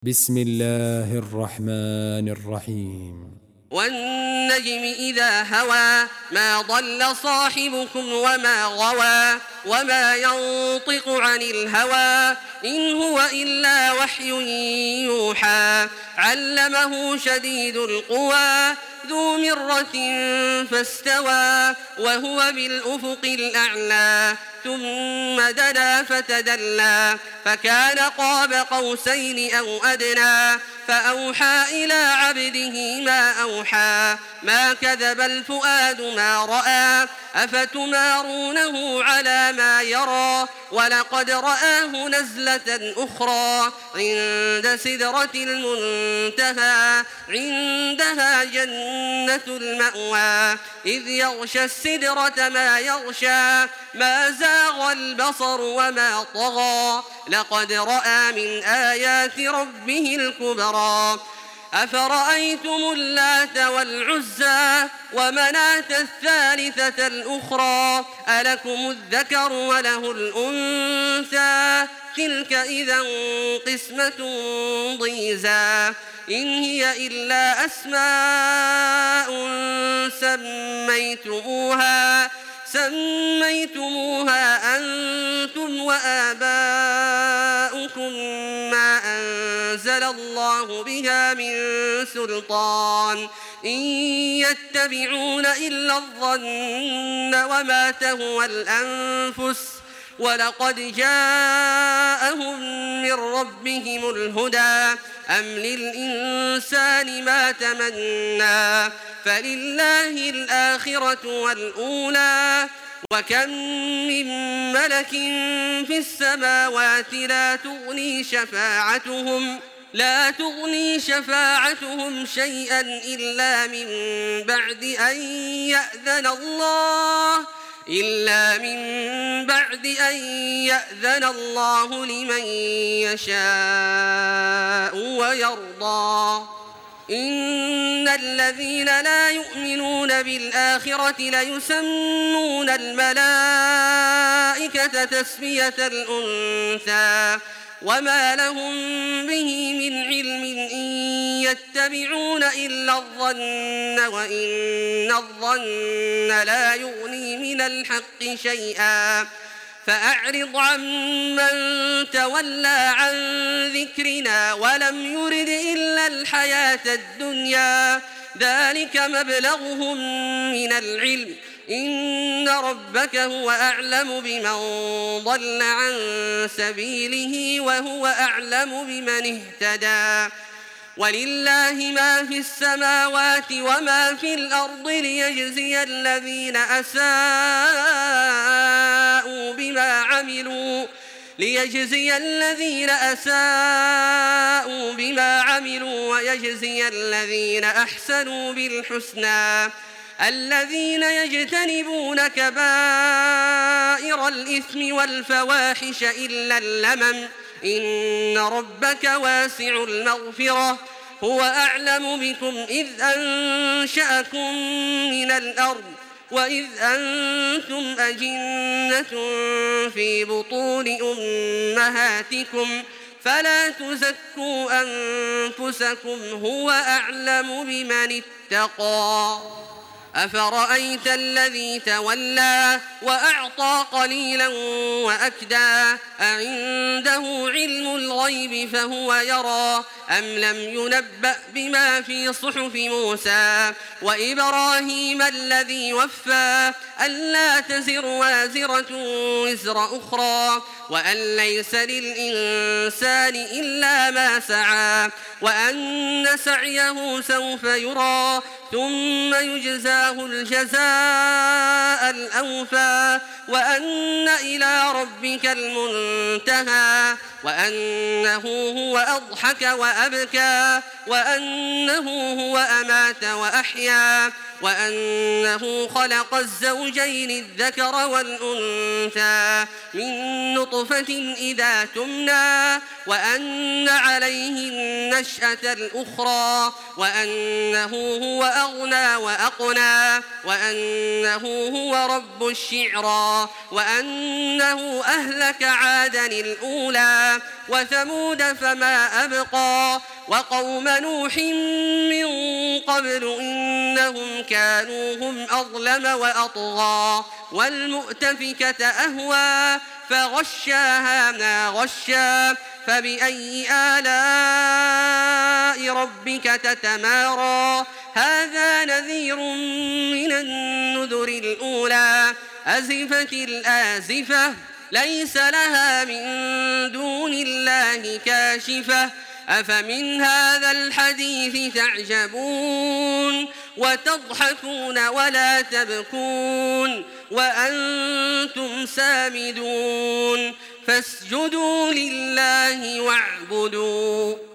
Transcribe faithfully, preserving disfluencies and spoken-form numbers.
بسم الله الرحمن الرحيم والنجم إذا هوى ما ضل صاحبكم وما غوى وما ينطق عن الهوى إن هو إلا وحي يوحى علمه شديد القوى ذو مرة فاستوى وهو بالأفق الأعلى ثم دنا فتدلى فكان قاب قوسين أو أدنى فأوحى إلى عبده ما أوحى ما كذب الفؤاد ما رأى أفتمارونه على ما يرى ولقد رآه نزلة أخرى عند سدرة المنتهى عندها جنة المأوى إذ يغشى السدرة ما يغشى ما زاغ البصر وما طغى لقد رأى من آيات ربه الكبرى أفرأيتم اللات والعزى ومناة الثالثة الأخرى ألكم الذكر وله الأنثى تلك إذا قسمة ضيزى إن هي إلا أسماء سميتموها سميتموها أنتم وآباؤكم ما أنزل الله بها من سلطان إن يتبعون إلا الظن وما تهوى الأنفس ولقد جاءهم من ربهم الهدى أم للإنسان ما تمنى فلله الآخرة والأولى وكم من ملك في السماوات لا تغني شفاعتهم لا تغني شفاعتهم شيئا إلا من بعد أن يأذن الله إلا من بعد أن يأذن الله لمن يشاء ويرضى إن الذين لا يؤمنون بالآخرة ليسمون الملائكة تسمية الأنثى وما لهم به من علم إن يتبعون إلا الظن وإن الظن لا يغني من الحق شيئا فأعرض عمن تولى عن ذكرنا ولم يرد إلا الحياة الدنيا ذلك مبلغهم من العلم إن ربك هو أعلم بمن ضل عن سبيله وهو أعلم بمن اهتدى ولله ما في السماوات وما في الأرض ليجزي الذين أساءوا بما عملوا ليجزي الذين أساءوا بما عملوا ويجزي الذين أحسنوا بالحسنى الذين يجتنبون كبائر الإثم والفواحش إلا اللمم إن ربك واسع المغفرة هو أعلم بكم إذ أنشأكم من الأرض وإذ أنتم أجنة في بطون أمهاتكم فلا تزكوا أنفسكم هو أعلم بمن اتقى أفرأيت الذي تولى وأعطى قليلا وأكدى أعنده علم الغيب فهو يرى أم لم ينبأ بما في صحف موسى وإبراهيم الذي وفى ألا تزر وازرة وزر أخرى وأن ليس للإنسان إلا ما سعى وأن سعيه سوف يرى ثم يجزاه الجزاء الأوفى وأن إلى ربك المنتهى وأنه هو أضحك وأبكى وأنه هو أمات وأحيا وأنه خلق الزوجين الذكر والأنثى من نطفة إذا تمنى وأن عليه النشأة الأخرى وأنه هو أغنى وأقنى وأنه هو رب الشعرى وأنه أهلك عادا الأولى وثمود فما أبقى وقوم نوح من قبل إنهم كانوا هم أظلم وأطغى والمؤتفكة أهوى فغشاها ما غشا فبأي آلاء ربك تتمارى هذا نذير من النذر الأولى أزفت الآزفة ليس لها من دون الله كاشفة أفمن هذا الحديث تعجبون وتضحكون ولا تبكون وأنتم سامدون فاسجدوا لله واعبدوا